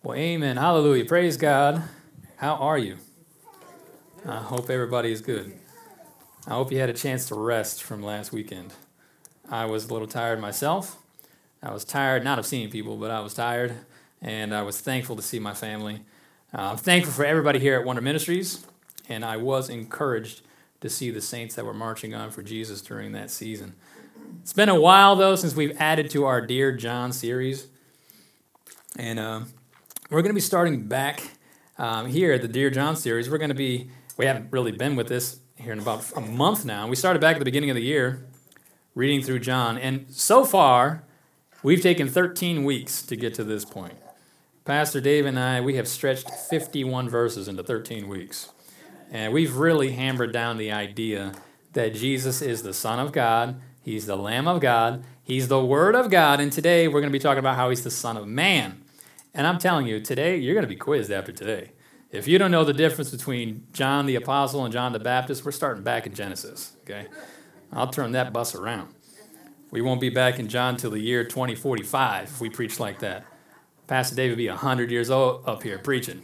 Well, amen. Hallelujah. Praise God. How are you? I hope everybody is good. I hope you had a chance to rest from last weekend. I was a little tired myself. I was tired, not of seeing people, but I was tired, and I was thankful to see my family. I'm thankful for everybody here at Wonder Ministries, and I was encouraged to see the saints that were marching on for Jesus during that season. It's been a while, though, since we've added to our Dear John series, and we're going to be starting back here at the Dear John series. We haven't really been with this here in about a month now. We started back at the beginning of the year, reading through John, and so far, we've taken 13 weeks to get to this point. Pastor Dave and I, we have stretched 51 verses into 13 weeks, and we've really hammered down the idea that Jesus is the Son of God, He's the Lamb of God, He's the Word of God, and today we're going to be talking about how He's the Son of Man. And I'm telling you, today, you're going to be quizzed after today. If you don't know the difference between John the Apostle and John the Baptist, we're starting back in Genesis, okay? I'll turn that bus around. We won't be back in John till the year 2045 if we preach like that. Pastor Dave will be 100 years old up here preaching.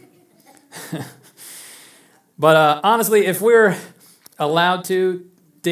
But honestly, if we're allowed to,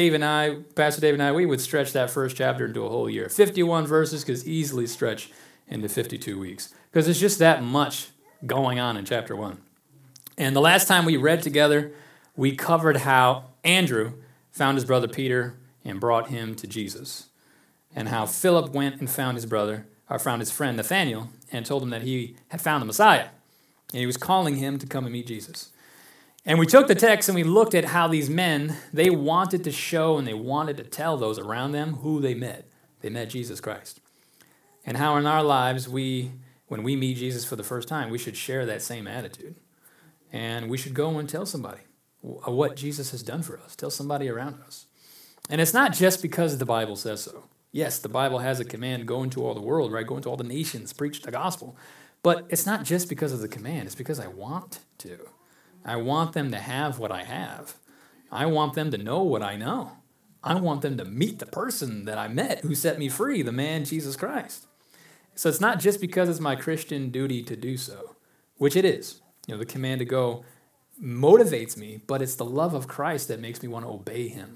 Pastor Dave and I, we would stretch that first chapter into a whole year. 51 verses could easily stretch into 52 weeks because it's just that much going on in chapter 1. And the last time we read together, we covered how Andrew found his brother Peter and brought him to Jesus, and how Philip went and found his friend Nathanael and told him that he had found the Messiah, and he was calling him to come and meet Jesus. And we took the text and we looked at how these men, they wanted to show and they wanted to tell those around them who they met. They met Jesus Christ. And how in our lives, when we meet Jesus for the first time, we should share that same attitude. And we should go and tell somebody what Jesus has done for us. Tell somebody around us. And it's not just because the Bible says so. Yes, the Bible has a command, go into all the world, right? Go into all the nations, preach the gospel. But it's not just because of the command. It's because I want to. I want them to have what I have. I want them to know what I know. I want them to meet the person that I met who set me free, the man Jesus Christ. So it's not just because it's my Christian duty to do so, which it is. The command to go motivates me, but it's the love of Christ that makes me want to obey him.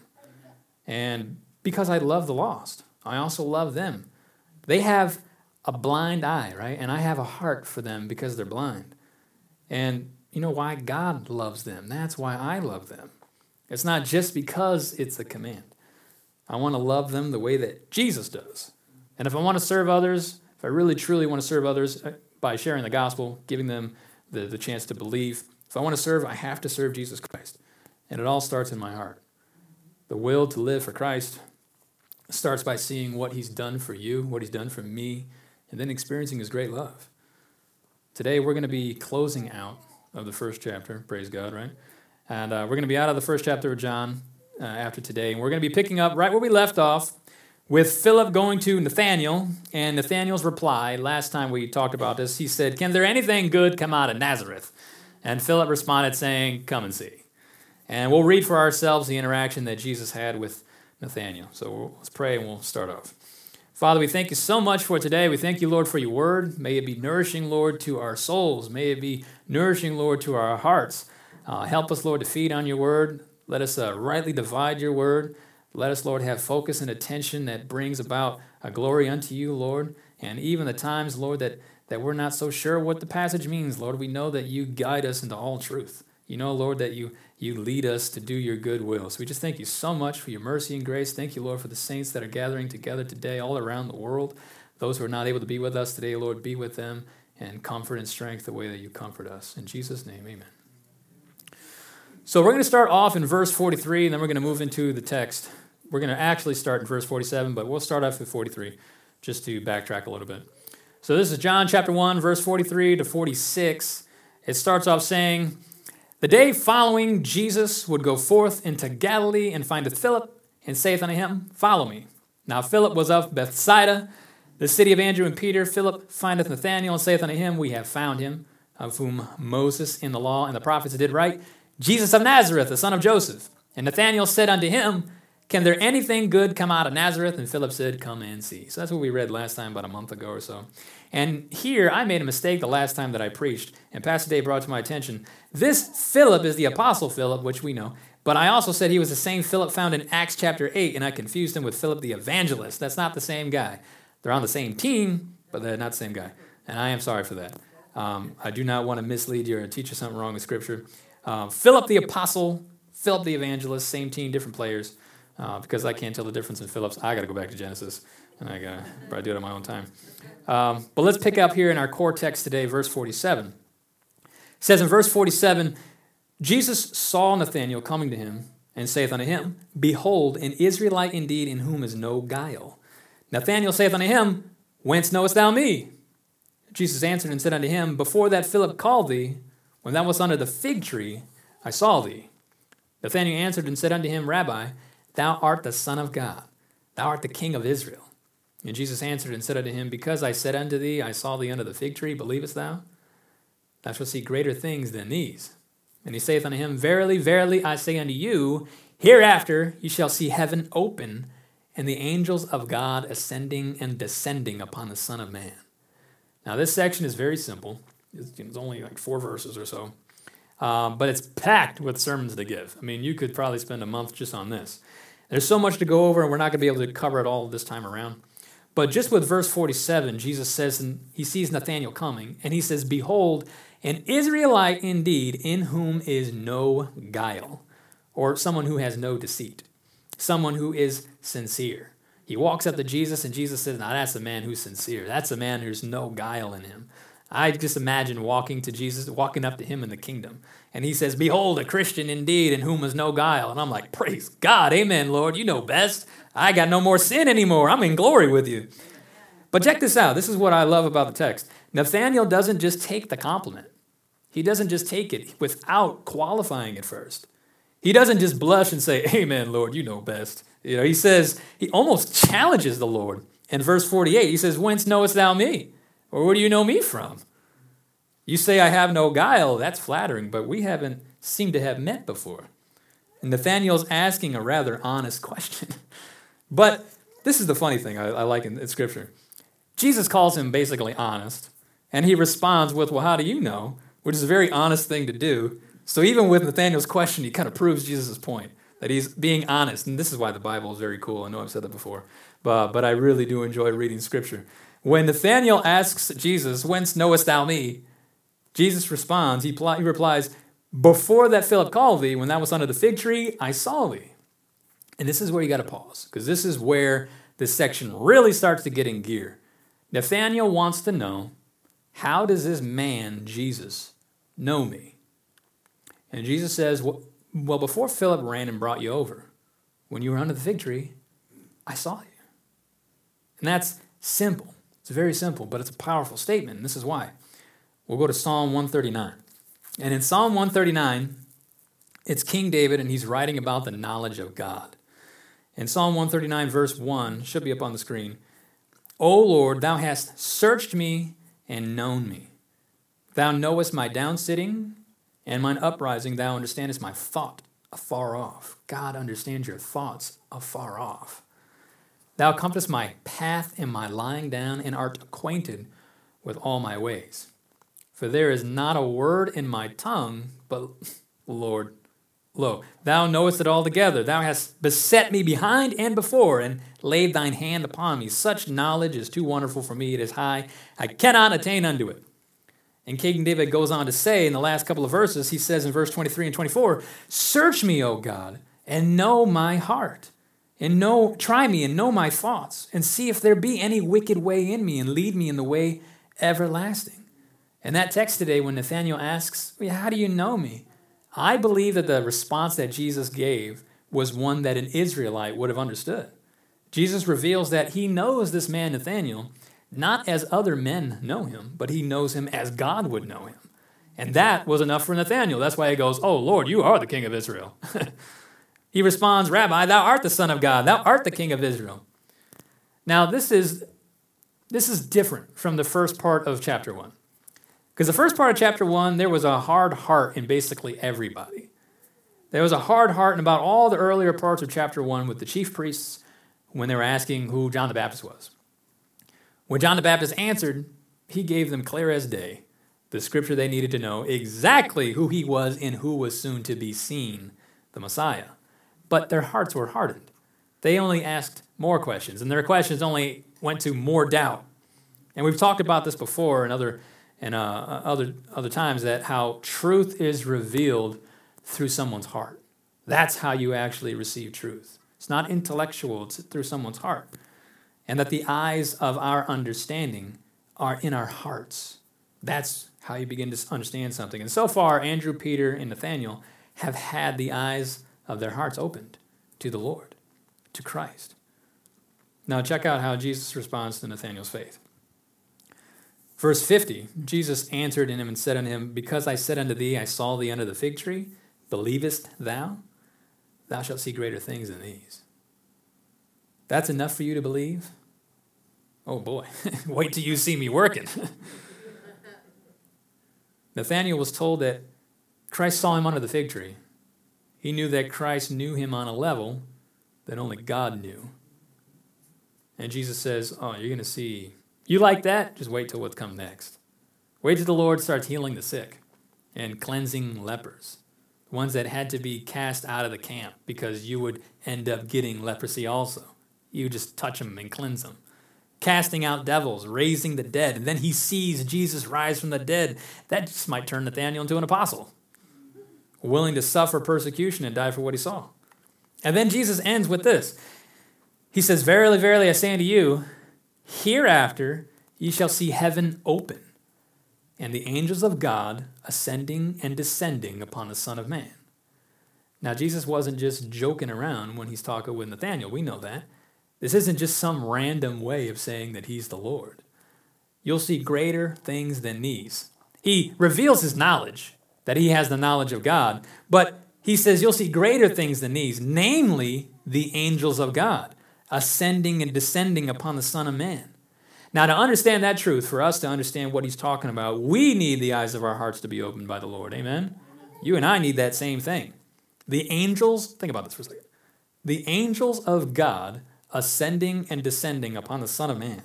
And because I love the lost, I also love them. They have a blind eye, right? And I have a heart for them because they're blind. And you know why? God loves them. That's why I love them. It's not just because it's a command. I want to love them the way that Jesus does. And if I want to serve others, if I really truly want to serve others by sharing the gospel, giving them the chance to believe, if I want to serve, I have to serve Jesus Christ. And it all starts in my heart. The will to live for Christ starts by seeing what he's done for you, what he's done for me, and then experiencing his great love. Today, we're going to be closing out of the first chapter, praise God, right? And we're going to be out of the first chapter of John after today, and we're going to be picking up right where we left off with Philip going to Nathanael, and Nathanael's reply, last time we talked about this, he said, "Can there anything good come out of Nazareth?" And Philip responded saying, "Come and see." And we'll read for ourselves the interaction that Jesus had with Nathanael. So let's pray and we'll start off. Father, we thank you so much for today. We thank you, Lord, for your word. May it be nourishing, Lord, to our souls. May it be nourishing, Lord, to our hearts. Help us, Lord, to feed on your word. Let us rightly divide your word. Let us, Lord, have focus and attention that brings about a glory unto you, Lord. And even the times, Lord, that we're not so sure what the passage means, Lord, we know that you guide us into all truth. You know, Lord, that you lead us to do your good will. So we just thank you so much for your mercy and grace. Thank you, Lord, for the saints that are gathering together today all around the world. Those who are not able to be with us today, Lord, be with them and comfort and strength the way that you comfort us. In Jesus' name, amen. So we're going to start off in verse 43, and then we're going to move into the text. We're going to actually start in verse 47, but we'll start off with 43 just to backtrack a little bit. So this is John chapter 1, verse 43 to 46. It starts off saying, "The day following, Jesus would go forth into Galilee and findeth Philip, and saith unto him, Follow me. Now Philip was of Bethsaida, the city of Andrew and Peter. Philip findeth Nathanael, and saith unto him, We have found him, of whom Moses in the law and the prophets did write, Jesus of Nazareth, the son of Joseph. And Nathanael said unto him, Can there anything good come out of Nazareth? And Philip said, Come and see." So that's what we read last time, about a month ago or so. And here, I made a mistake the last time that I preached, and Pastor Dave brought it to my attention. This Philip is the Apostle Philip, which we know, but I also said he was the same Philip found in Acts chapter 8, and I confused him with Philip the Evangelist. That's not the same guy. They're on the same team, but they're not the same guy, and I am sorry for that. I do not want to mislead you or teach you something wrong with Scripture. Philip the Apostle, Philip the Evangelist, same team, different players. Because I can't tell the difference in Phillips, I got to go back to Genesis, and I got to probably do it on my own time. But let's pick up here in our core text today, verse 47. It says in verse 47, Jesus saw Nathanael coming to him, and saith unto him, Behold, an Israelite indeed, in whom is no guile. Nathanael saith unto him, Whence knowest thou me? Jesus answered and said unto him, Before that Philip called thee, when thou wast under the fig tree, I saw thee. Nathanael answered and said unto him, Rabbi, thou art the Son of God, thou art the King of Israel. And Jesus answered and said unto him, Because I said unto thee, I saw thee under the fig tree, believest thou? Thou shalt see greater things than these. And he saith unto him, Verily, verily, I say unto you, hereafter ye shall see heaven open, and the angels of God ascending and descending upon the Son of Man. Now, this section is very simple. It's only like 4 verses or so. But it's packed with sermons to give. I mean, you could probably spend a month just on this. There's so much to go over, and we're not going to be able to cover it all this time around. But just with verse 47, Jesus says, and he sees Nathanael coming, and he says, Behold, an Israelite indeed, in whom is no guile, or someone who has no deceit, someone who is sincere. He walks up to Jesus, and Jesus says, Now that's a man who's sincere. That's a man who's no guile in him. I just imagine walking to Jesus, walking up to him in the kingdom. And he says, Behold, a Christian indeed, in whom is no guile. And I'm like, praise God, amen, Lord, you know best. I got no more sin anymore. I'm in glory with you. But check this out. This is what I love about the text. Nathanael doesn't just take the compliment. He doesn't just take it without qualifying it first. He doesn't just blush and say, Amen, Lord, you know best. You know, he says, he almost challenges the Lord. In verse 48, he says, Whence knowest thou me? Or where do you know me from? You say I have no guile. That's flattering, but we haven't seemed to have met before. And Nathanael's asking a rather honest question. But this is the funny thing I like in Scripture. Jesus calls him basically honest, and he responds with, Well, how do you know? Which is a very honest thing to do. So even with Nathanael's question, he kind of proves Jesus' point, that he's being honest. And this is why the Bible is very cool. I know I've said that before, but I really do enjoy reading Scripture. When Nathanael asks Jesus, Whence knowest thou me? Jesus responds, he replies, Before that Philip called thee, when thou wast under the fig tree, I saw thee. And this is where you got to pause, because this is where this section really starts to get in gear. Nathanael wants to know, how does this man, Jesus, know me? And Jesus says, well, before Philip ran and brought you over, when you were under the fig tree, I saw you. And that's simple. It's very simple, but it's a powerful statement, and this is why. We'll go to Psalm 139. And in Psalm 139, it's King David, and he's writing about the knowledge of God. In Psalm 139, verse 1, should be up on the screen. O Lord, thou hast searched me and known me. Thou knowest my downsitting and mine uprising. Thou understandest my thought afar off. God understands your thoughts afar off. Thou compassest my path and my lying down, and art acquainted with all my ways. For there is not a word in my tongue, but, Lord, lo, thou knowest it altogether. Thou hast beset me behind and before, and laid thine hand upon me. Such knowledge is too wonderful for me. It is high. I cannot attain unto it. And King David goes on to say in the last couple of verses, he says in verse 23 and 24, Search me, O God, and know my heart. And try me and know my thoughts, and see if there be any wicked way in me, and lead me in the way everlasting. And that text today, when Nathanael asks, How do you know me? I believe that the response that Jesus gave was one that an Israelite would have understood. Jesus reveals that he knows this man Nathanael, not as other men know him, but he knows him as God would know him. And that was enough for Nathanael. That's why he goes, Oh, Lord, you are the King of Israel. He responds, Rabbi, thou art the Son of God. Thou art the King of Israel. Now, this is different from the first part of chapter 1. Because the first part of chapter 1, there was a hard heart in basically everybody. There was a hard heart in about all the earlier parts of chapter 1 with the chief priests when they were asking who John the Baptist was. When John the Baptist answered, He gave them clear as day the scripture they needed to know exactly who he was and who was soon to be seen, the Messiah. But their hearts were hardened. They only asked more questions, and their questions only went to more doubt. And we've talked about this before in other times, that how truth is revealed through someone's heart. That's how you actually receive truth. It's not intellectual, it's through someone's heart. And that the eyes of our understanding are in our hearts. That's how you begin to understand something. And so far, Andrew, Peter, and Nathanael have had the eyes of their hearts opened to the Lord, to Christ. Now check out how Jesus responds to Nathanael's faith. Verse 50, Jesus answered him and said unto him, Because I said unto thee, I saw thee under the fig tree, believest thou? Thou shalt see greater things than these. That's enough for you to believe? Oh boy, wait till you see me working. Nathanael was told that Christ saw him under the fig tree. He knew that Christ knew him on a level that only God knew. And Jesus says, oh, you're going to see. You like that? Just wait till what comes next. Wait till the Lord starts healing the sick and cleansing lepers, ones that had to be cast out of the camp because you would end up getting leprosy also. You just touch them and cleanse them. Casting out devils, raising the dead, and then he sees Jesus rise from the dead. That just might turn Nathanael into an apostle, willing to suffer persecution and die for what he saw. And then Jesus ends with this. He says, Verily, verily, I say unto you, hereafter ye shall see heaven open, and the angels of God ascending and descending upon the Son of Man. Now, Jesus wasn't just joking around when he's talking with Nathanael. We know that. This isn't just some random way of saying that he's the Lord. You'll see greater things than these. He reveals his knowledge, that he has the knowledge of God, but he says you'll see greater things than these, namely the angels of God, ascending and descending upon the Son of Man. Now, to understand that truth, for us to understand what he's talking about, we need the eyes of our hearts to be opened by the Lord. Amen? You and I need that same thing. The angels, think about this for a second. The angels of God ascending and descending upon the Son of Man.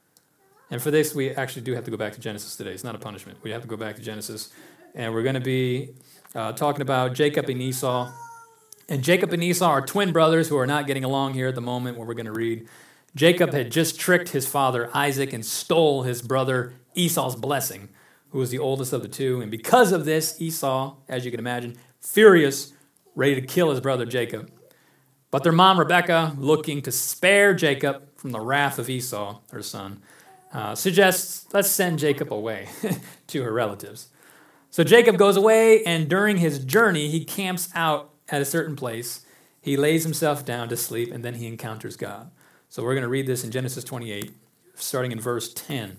And for this, we actually do have to go back to Genesis today. It's not a punishment. We have to go back to Genesis. And we're going to be talking about Jacob and Esau. And Jacob and Esau are twin brothers who are not getting along here at the moment where we're going to read. Jacob had just tricked his father Isaac and stole his brother Esau's blessing, who was the oldest of the two. And because of this, Esau, as you can imagine, furious, ready to kill his brother Jacob. But their mom, Rebekah, looking to spare Jacob from the wrath of Esau, her son, suggests, let's send Jacob away to her relatives. So Jacob goes away, and during his journey, he camps out at a certain place. He lays himself down to sleep, and then he encounters God. So we're going to read this in Genesis 28, starting in verse 10.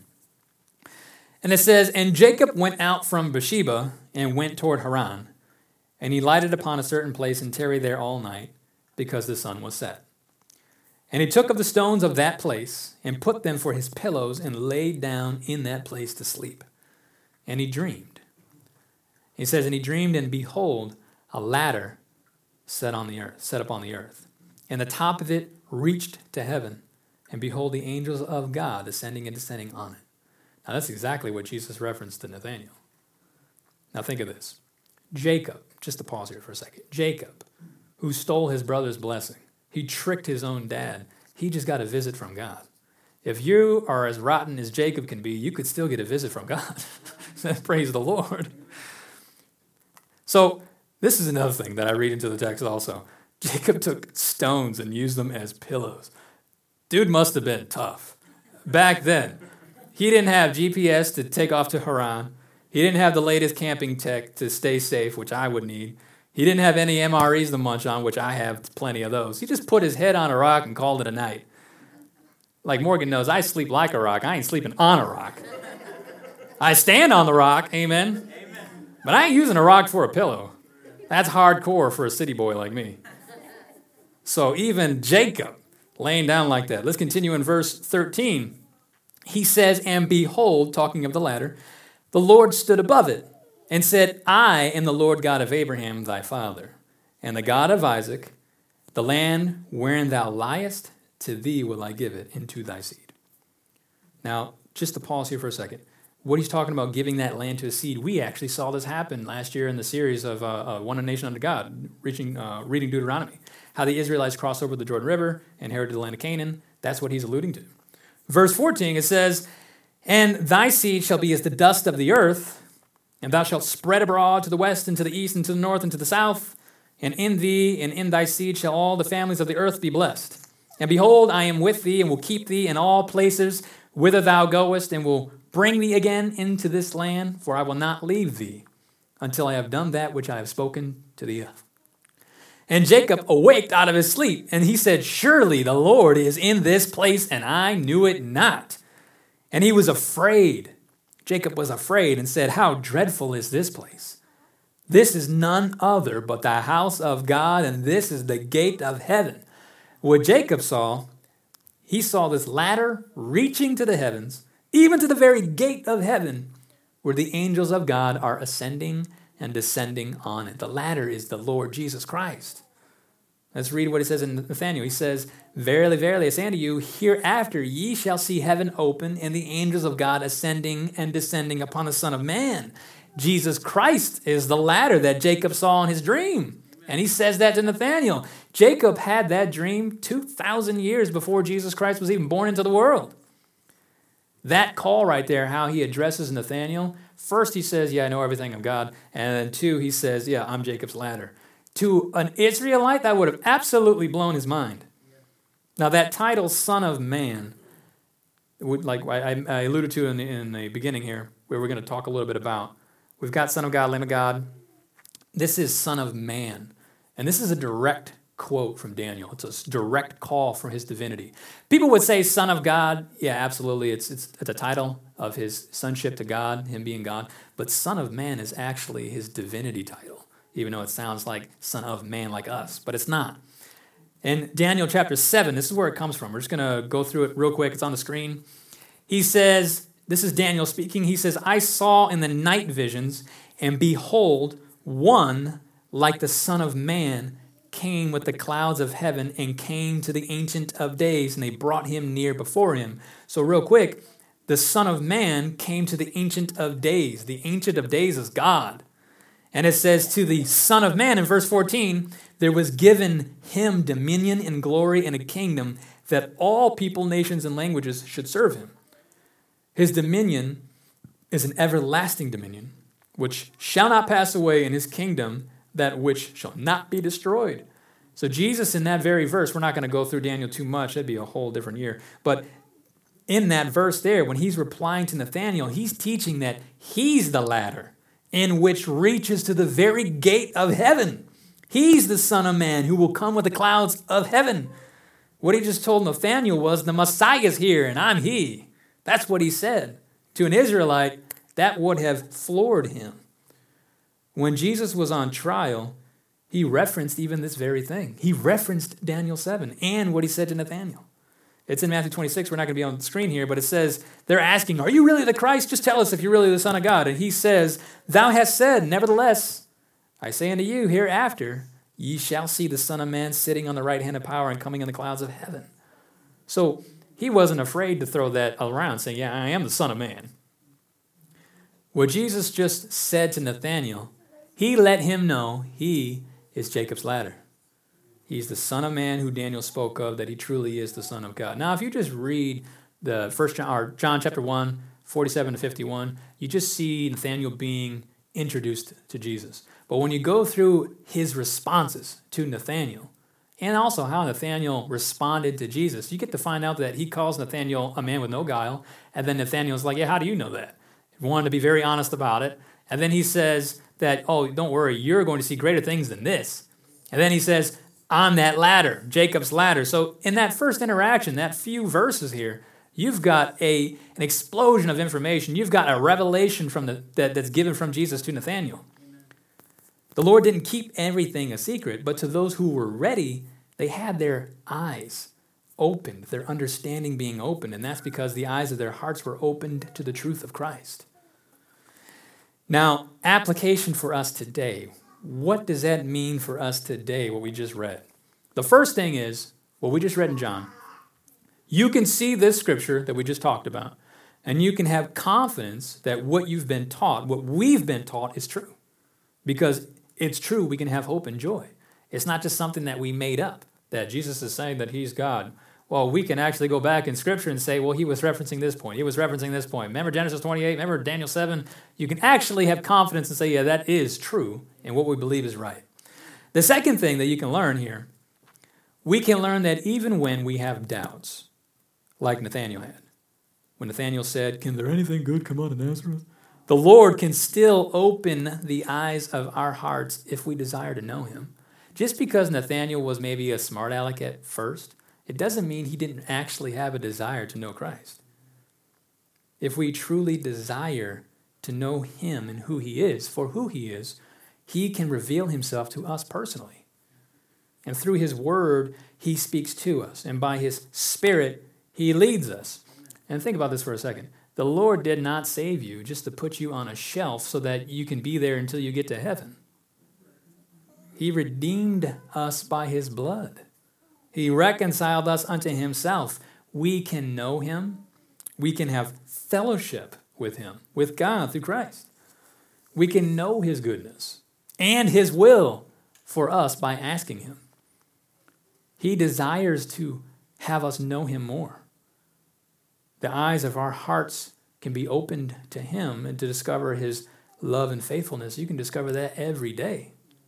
And it says, And Jacob went out from Beersheba and went toward Haran, and he lighted upon a certain place and tarried there all night, because the sun was set. And he took of the stones of that place and put them for his pillows and laid down in that place to sleep. And he dreamed. He says, And he dreamed, and behold, a ladder set up on the earth. And the top of it reached to heaven. And behold, the angels of God ascending and descending on it. Now that's exactly what Jesus referenced to Nathanael. Now think of this. Jacob, just to pause here for a second. Jacob, who stole his brother's blessing. He tricked his own dad. He just got a visit from God. If you are as rotten as Jacob can be, you could still get a visit from God. Praise the Lord. So this is another thing that I read into the text also. Jacob took stones and used them as pillows. Dude must have been tough. Back then, he didn't have GPS to take off to Haran. He didn't have the latest camping tech to stay safe, which I would need. He didn't have any MREs to munch on, which I have plenty of those. He just put his head on a rock and called it a night. Like Morgan knows, I sleep like a rock. I ain't sleeping on a rock. I stand on the rock, amen? But I ain't using a rock for a pillow. That's hardcore for a city boy like me. So even Jacob laying down like that. Let's continue in verse 13. He says, And behold, talking of the ladder, the Lord stood above it, and said, I am the Lord God of Abraham thy father, and the God of Isaac. The land wherein thou liest, to thee will I give it into thy seed. Now, just to pause here for a second. what he's talking about giving that land to a seed. We actually saw this happen last year in the series of One Nation Under God, reading Deuteronomy, how the Israelites crossed over the Jordan River, inherited the land of Canaan. That's what he's alluding to. Verse 14, it says, "And thy seed shall be as the dust of the earth, and thou shalt spread abroad to the west and to the east and to the north and to the south. And in thee and in thy seed shall all the families of the earth be blessed. And behold, I am with thee and will keep thee in all places whither thou goest, and will bring thee again into this land, for I will not leave thee until I have done that which I have spoken to thee of." And Jacob awaked out of his sleep, and he said, "Surely the Lord is in this place, and I knew it not." And he was afraid. Jacob was afraid and said, "How dreadful is this place? This is none other but the house of God, and this is the gate of heaven." What Jacob saw, he saw this ladder reaching to the heavens, even to the very gate of heaven, where the angels of God are ascending and descending on it. The ladder is the Lord Jesus Christ. Let's read what it says in Nathanael. He says, "Verily, verily, I say unto you, hereafter ye shall see heaven open, and the angels of God ascending and descending upon the Son of Man." Jesus Christ is the ladder that Jacob saw in his dream. And he says that to Nathanael. Jacob had that dream 2,000 years before Jesus Christ was even born into the world. That call right there, how he addresses Nathanael, first he says, "Yeah, I know everything of God." And then two, he says, "Yeah, I'm Jacob's ladder." To an Israelite, that would have absolutely blown his mind. Now that title, Son of Man, like I alluded to in the beginning here, where we're going to talk a little bit about, we've got Son of God, Lamb of God. This is Son of Man. And this is a direct quote from Daniel. It's a direct call for his divinity. People would say Son of God. Yeah, absolutely. It's a title of his sonship to God, him being God. But Son of Man is actually his divinity title, even though it sounds like Son of Man like us, but it's not. In Daniel chapter 7, this is where it comes from. We're just going to go through it real quick. It's on the screen. He says, this is Daniel speaking. He says, "I saw in the night visions, and behold, one like the Son of Man came with the clouds of heaven and came to the Ancient of Days, and they brought him near before him." So real quick, the Son of Man came to the Ancient of Days. The Ancient of Days is God. And it says to the Son of Man in verse 14, "There was given him dominion and glory and a kingdom that all people, nations, and languages should serve him. His dominion is an everlasting dominion, which shall not pass away, in his kingdom that which shall not be destroyed." So Jesus, in that very verse, we're not going to go through Daniel too much. That'd be a whole different year. But in that verse there, when he's replying to Nathanael, he's teaching that he's the ladder in which reaches to the very gate of heaven. He's the Son of Man who will come with the clouds of heaven. What he just told Nathanael was, the Messiah's here and I'm he. That's what he said. To an Israelite, that would have floored him. When Jesus was on trial, he referenced even this very thing. He referenced Daniel 7 and what he said to Nathanael. It's in Matthew 26. We're not going to be on the screen here, but it says, they're asking, "Are you really the Christ? Just tell us if you're really the Son of God." And he says, "Thou hast said, nevertheless, I say unto you, hereafter ye shall see the Son of Man sitting on the right hand of power and coming in the clouds of heaven." So he wasn't afraid to throw that around, saying, "Yeah, I am the Son of Man." What Jesus just said to Nathanael, he let him know he is Jacob's ladder. He's the Son of Man who Daniel spoke of, that he truly is the Son of God. Now, if you just read the John chapter 1, 47 to 51, you just see Nathanael being introduced to Jesus. But when you go through his responses to Nathanael, and also how Nathanael responded to Jesus, you get to find out that he calls Nathanael a man with no guile, and then Nathanael's like, "Yeah, how do you know that?" He wanted to be very honest about it. And then he says that, "Oh, don't worry, you're going to see greater things than this." And then he says, "On that ladder, Jacob's ladder." So in that first interaction, that few verses here, you've got an explosion of information. You've got a revelation that's given from Jesus to Nathanael. The Lord didn't keep everything a secret, but to those who were ready, they had their eyes opened, their understanding being opened, and that's because the eyes of their hearts were opened to the truth of Christ. Now, application for us today. What does that mean for us today, what we just read? The first thing is what we just read in John. You can see this scripture that we just talked about, And you can have confidence that what you've been taught, what we've been taught, is true. Because it's true, we can have hope and joy. It's not just something that we made up, that Jesus is saying that he's God. Well, we can actually go back in Scripture and say, well, he was referencing this point. He was referencing this point. Remember Genesis 28? Remember Daniel 7? You can actually have confidence and say, yeah, that is true, and what we believe is right. The second thing that you can learn here, we can learn that even when we have doubts, like Nathanael had, when Nathanael said, can there anything good come out of Nazareth? The Lord can still open the eyes of our hearts if we desire to know him. Just because Nathanael was maybe a smart aleck at first, it doesn't mean he didn't actually have a desire to know Christ. If we truly desire to know him and who he is, for who he is, he can reveal himself to us personally. And through his word, he speaks to us. And by his Spirit, he leads us. And think about this for a second. The Lord did not save you just to put you on a shelf so that you can be there until you get to heaven. He redeemed us by his blood. He reconciled us unto himself. We can know him. We can have fellowship with him, with God through Christ. We can know his goodness and his will for us by asking him. He desires to have us know him more. The eyes of our hearts can be opened to him and to discover his love and faithfulness. You can discover that every day.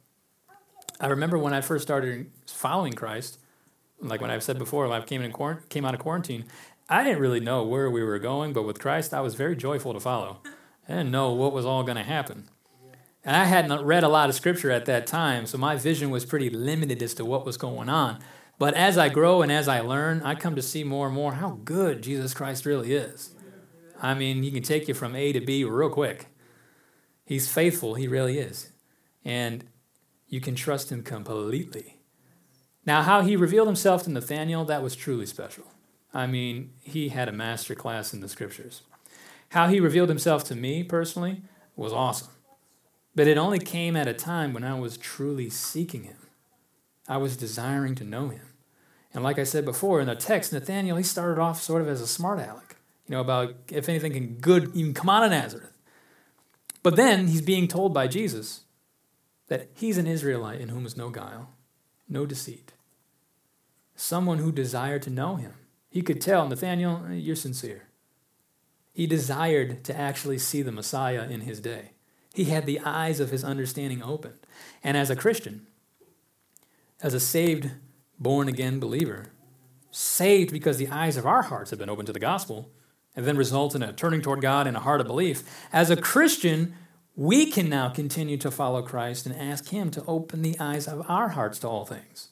I remember when I first started following Christ, like when I've said before, when I came out of quarantine, I didn't really know where we were going, but with Christ, I was very joyful to follow. I didn't know what was all going to happen. And I hadn't read a lot of Scripture at that time, so my vision was pretty limited as to what was going on. But as I grow and as I learn, I come to see more and more how good Jesus Christ really is. I mean, he can take you from A to B real quick. He's faithful, he really is. And you can trust him completely. Now, how he revealed himself to Nathanael, that was truly special. I mean, he had a master class in the Scriptures. How he revealed himself to me personally was awesome. But it only came at a time when I was truly seeking him. I was desiring to know him. And like I said before, in the text, Nathanael, he started off sort of as a smart aleck, about if anything can good even come out of Nazareth. But then he's being told by Jesus that he's an Israelite in whom is no guile, no deceit. Someone who desired to know him. He could tell, Nathanael, you're sincere. He desired to actually see the Messiah in his day. He had the eyes of his understanding opened. And as a Christian, as a saved, born-again believer, saved because the eyes of our hearts have been opened to the gospel, and then results in a turning toward God and a heart of belief. As a Christian, we can now continue to follow Christ and ask him to open the eyes of our hearts to all things.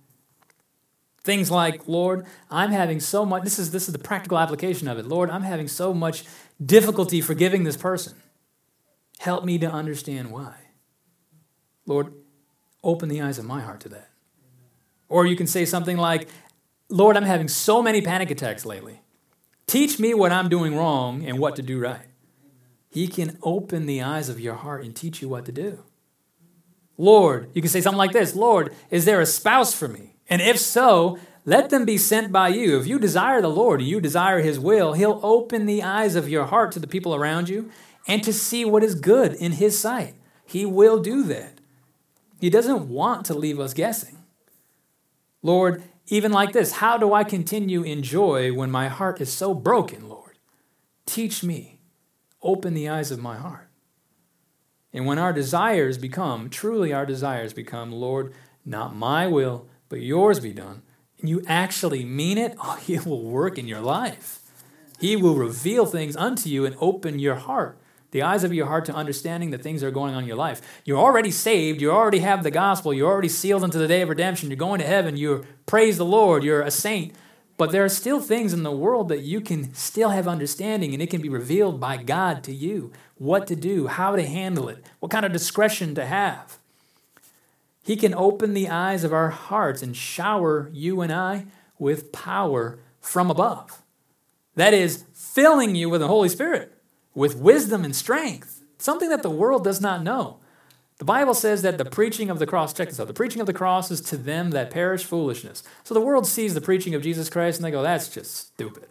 Things like, Lord, I'm having so much, this is the practical application of it. Lord, I'm having so much difficulty forgiving this person. Help me to understand why. Lord, open the eyes of my heart to that. Or you can say something like, Lord, I'm having so many panic attacks lately. Teach me what I'm doing wrong and what to do right. He can open the eyes of your heart and teach you what to do. Lord, you can say something like this, Lord, is there a spouse for me? And if so, let them be sent by you. If you desire the Lord and you desire his will, he'll open the eyes of your heart to the people around you and to see what is good in his sight. He will do that. He doesn't want to leave us guessing. Lord, even like this, how do I continue in joy when my heart is so broken, Lord? Teach me. Open the eyes of my heart. And when our desires become, truly our desires become, Lord, not my will, but yours be done, and you actually mean it, he will work in your life. He will reveal things unto you and open your heart, the eyes of your heart to understanding the things that are going on in your life. You're already saved. You already have the gospel. You're already sealed into the day of redemption. You're going to heaven. You praise the Lord. You're a saint. But there are still things in the world that you can still have understanding, and it can be revealed by God to you. What to do, how to handle it, what kind of discretion to have. He can open the eyes of our hearts and shower you and I with power from above. That is, filling you with the Holy Spirit, with wisdom and strength, something that the world does not know. The Bible says that the preaching of the cross, check this out, the preaching of the cross is to them that perish foolishness. So the world sees the preaching of Jesus Christ and they go, that's just stupid.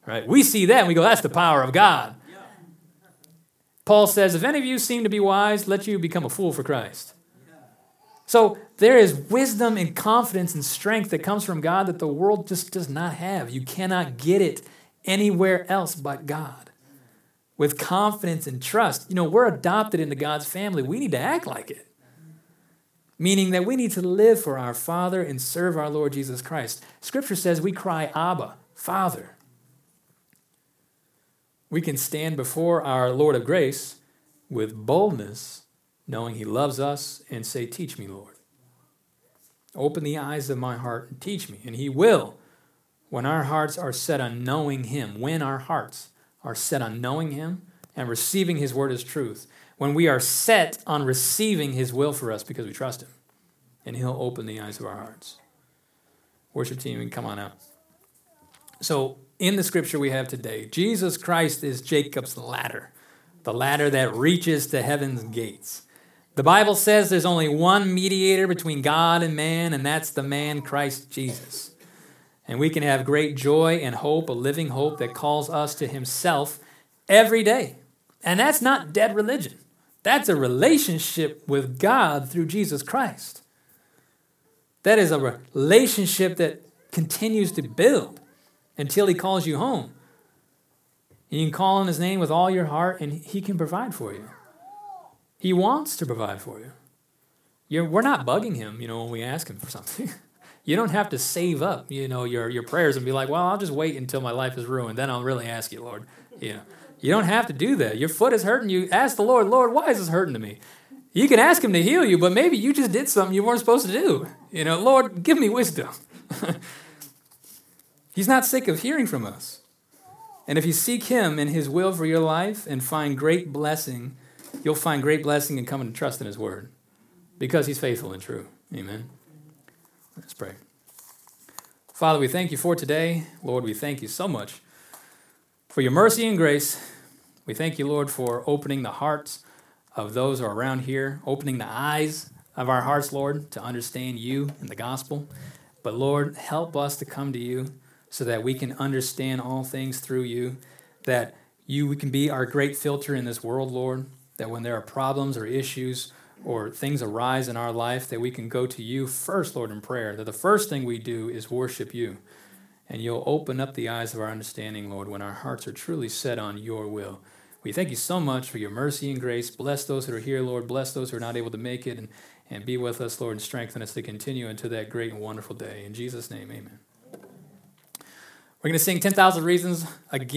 right? We see that and we go, that's the power of God. Paul says, if any of you seem to be wise, let you become a fool for Christ. So there is wisdom and confidence and strength that comes from God that the world just does not have. You cannot get it anywhere else but God. With confidence and trust. We're adopted into God's family. We need to act like it. Meaning that we need to live for our Father and serve our Lord Jesus Christ. Scripture says we cry, Abba, Father. We can stand before our Lord of grace with boldness, knowing he loves us, and say, teach me, Lord. Open the eyes of my heart and teach me. And he will, when our hearts are set on knowing him, when our hearts are set on knowing him and receiving his word as truth, when we are set on receiving his will for us because we trust him, and he'll open the eyes of our hearts. Worship team, you can come on out. So in the scripture we have today, Jesus Christ is Jacob's ladder, the ladder that reaches to heaven's gates. The Bible says there's only one mediator between God and man, and that's the man Christ Jesus. And we can have great joy and hope, a living hope that calls us to himself every day. And that's not dead religion. That's a relationship with God through Jesus Christ. That is a relationship that continues to build until he calls you home. And you can call on his name with all your heart, and he can provide for you. He wants to provide for you. We're not bugging him, when we ask him for something. You don't have to save up, your prayers and be like, well, I'll just wait until my life is ruined. Then I'll really ask you, Lord. You don't have to do that. Your foot is hurting you. Ask the Lord, Lord, why is this hurting to me? You can ask him to heal you, but maybe you just did something you weren't supposed to do. Lord, give me wisdom. He's not sick of hearing from us. And if you seek him and his will for your life and find great blessing, you'll find great blessing in coming to trust in his word because he's faithful and true. Amen. Let's pray. Father, we thank you for today. Lord, we thank you so much for your mercy and grace. We thank you, Lord, for opening the hearts of those who are around here, opening the eyes of our hearts, Lord, to understand you and the gospel. But Lord, help us to come to you so that we can understand all things through you, that we can be our great filter in this world, Lord, that when there are problems or issues or things arise in our life, that we can go to you first, Lord, in prayer, that the first thing we do is worship you. And you'll open up the eyes of our understanding, Lord, when our hearts are truly set on your will. We thank you so much for your mercy and grace. Bless those that are here, Lord. Bless those who are not able to make it, and be with us, Lord, and strengthen us to continue into that great and wonderful day. In Jesus' name, amen. We're going to sing 10,000 Reasons again.